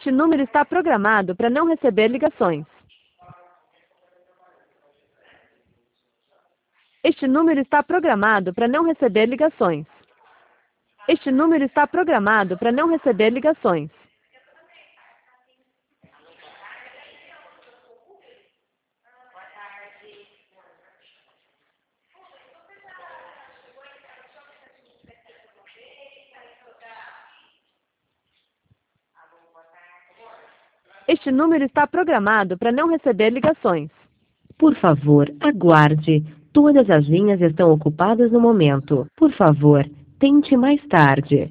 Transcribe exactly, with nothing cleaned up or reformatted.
Este número está programado para não receber ligações. Este número está programado para não receber ligações. Este número está programado para não receber ligações. Este número está programado para não receber ligações. Por favor, aguarde. Todas as linhas estão ocupadas no momento. Por favor, tente mais tarde.